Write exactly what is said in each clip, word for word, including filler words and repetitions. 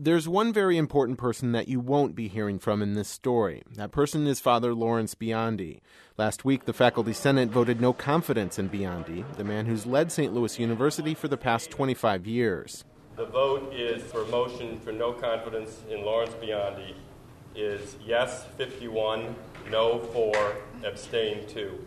There's one very important person that you won't be hearing from in this story. That person is Father Lawrence Biondi. Last week, the Faculty Senate voted no confidence in Biondi, the man who's led Saint Louis University for the past twenty-five years. The vote is for motion for no confidence in Lawrence Biondi is yes fifty-one, no four, abstain two.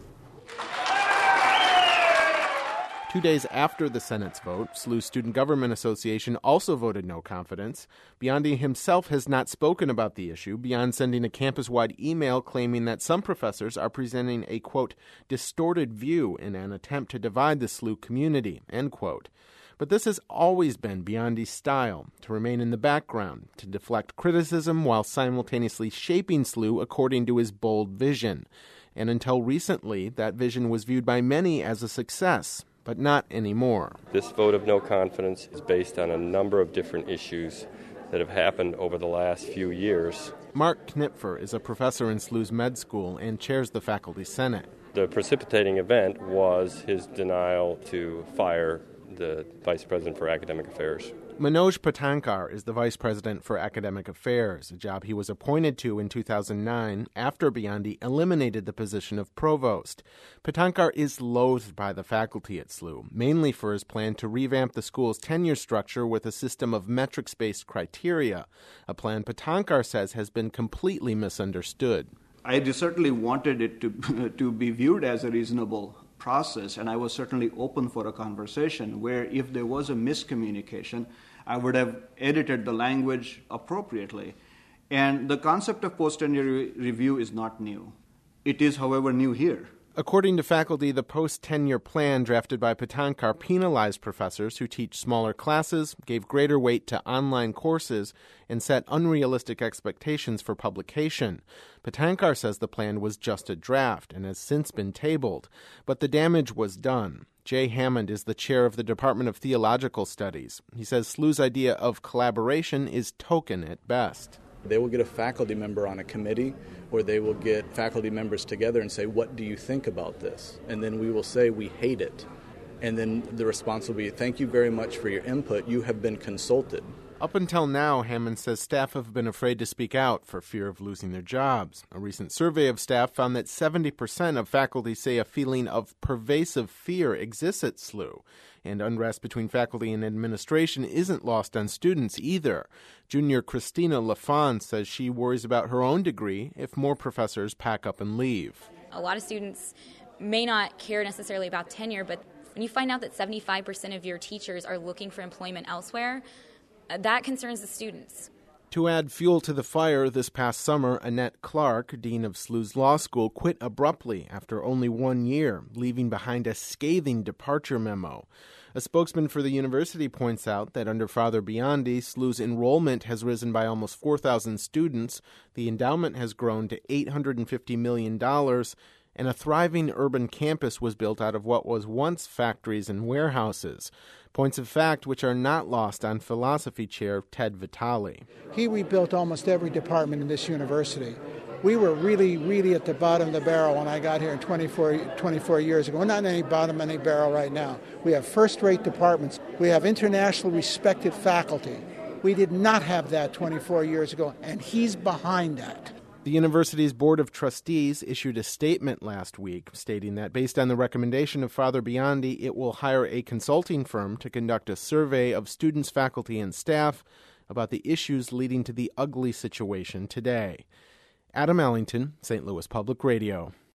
Two days after the Senate's vote, S L U Student Government Association also voted no confidence. Biondi himself has not spoken about the issue, beyond sending a campus-wide email claiming that some professors are presenting a, quote, distorted view in an attempt to divide the S L U community, end quote. But this has always been Biondi's style, to remain in the background, to deflect criticism while simultaneously shaping S L U according to his bold vision. And until recently, that vision was viewed by many as a success. But not anymore. This vote of no confidence is based on a number of different issues that have happened over the last few years. Mark Knipfer is a professor in S L U's med school and chairs the Faculty Senate. The precipitating event was his denial to fire the Vice President for Academic Affairs. Manoj Patankar is the Vice President for Academic Affairs, a job he was appointed to in two thousand nine after Biondi eliminated the position of provost. Patankar is loathed by the faculty at S L U, mainly for his plan to revamp the school's tenure structure with a system of metrics-based criteria, a plan Patankar says has been completely misunderstood. I certainly wanted it to, to be viewed as a reasonable process, and I was certainly open for a conversation where if there was a miscommunication, I would have edited the language appropriately. And the concept of post-tenure review is not new. It is, however, new here. According to faculty, the post-tenure plan drafted by Patankar penalized professors who teach smaller classes, gave greater weight to online courses, and set unrealistic expectations for publication. Patankar says the plan was just a draft and has since been tabled. But the damage was done. Jay Hammond is the chair of the Department of Theological Studies. He says S L U's idea of collaboration is token at best. They will get a faculty member on a committee, or they will get faculty members together and say, what do you think about this? And then we will say, we hate it. And then the response will be, thank you very much for your input. You have been consulted. Up until now, Hammond says staff have been afraid to speak out for fear of losing their jobs. A recent survey of staff found that seventy percent of faculty say a feeling of pervasive fear exists at S L U. And unrest between faculty and administration isn't lost on students either. Junior Christina LaFon says she worries about her own degree if more professors pack up and leave. A lot of students may not care necessarily about tenure, but when you find out that seventy-five percent of your teachers are looking for employment elsewhere, that concerns the students. To add fuel to the fire, this past summer, Annette Clark, dean of S L U's law school, quit abruptly after only one year, leaving behind a scathing departure memo. A spokesman for the university points out that under Father Biondi, S L U's enrollment has risen by almost four thousand students, the endowment has grown to eight hundred fifty million dollars, and a thriving urban campus was built out of what was once factories and warehouses. Points of fact which are not lost on philosophy chair Ted Vitale. He rebuilt almost every department in this university. We were really, really at the bottom of the barrel when I got here twenty-four, twenty-four years ago. We're not in any bottom of any barrel right now. We have first-rate departments. We have internationally respected faculty. We did not have that twenty-four years ago, and he's behind that. The university's Board of Trustees issued a statement last week stating that based on the recommendation of Father Biondi, it will hire a consulting firm to conduct a survey of students, faculty, and staff about the issues leading to the ugly situation today. Adam Ellington, Saint Louis Public Radio.